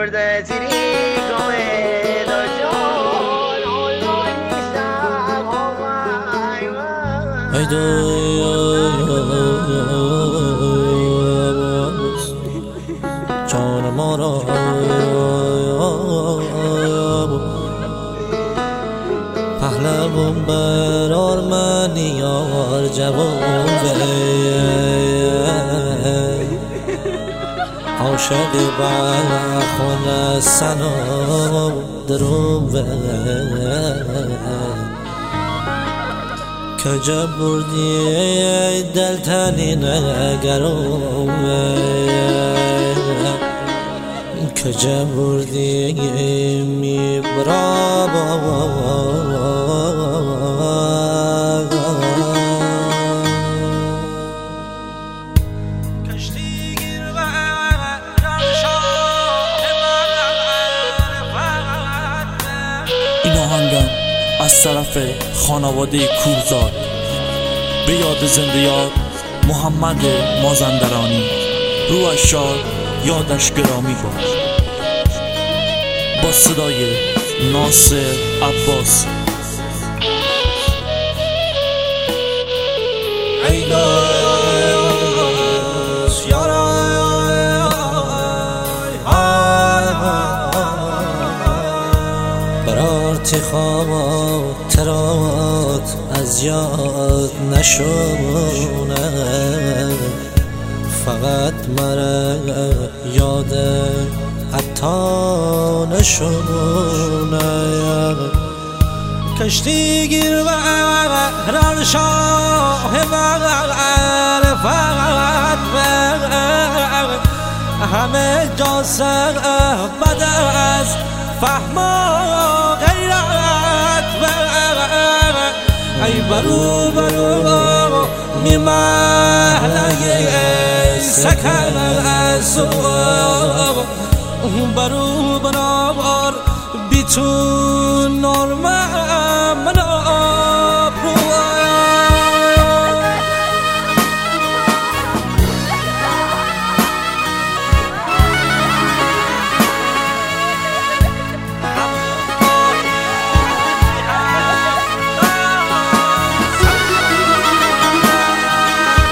Burada tiri come do John Hey جان ما را پهلوان بر آرمنی یار جوان عاشق بخون سنا درون کجا بردی دل تنی نگرم کجا بردی میبرا این آهنگم از طرف خانواده کوهزاد به یاد زنده یاد محمد مازندرانی، روحش شاد، یادش گرامی باد. با صدای ناصر عباس. ای دوست برارتی خاطرات از یاد نشونه، فقط مرا یاد حتی نشونه. کشتی گیر و ران شاه معرفت همه جا سر بد از فهم و غیرت. ای برو برو میمهنه سکن از صبح برو برابر بیتون نرمه من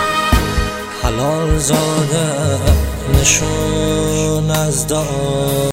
حلال زاده نشون از دار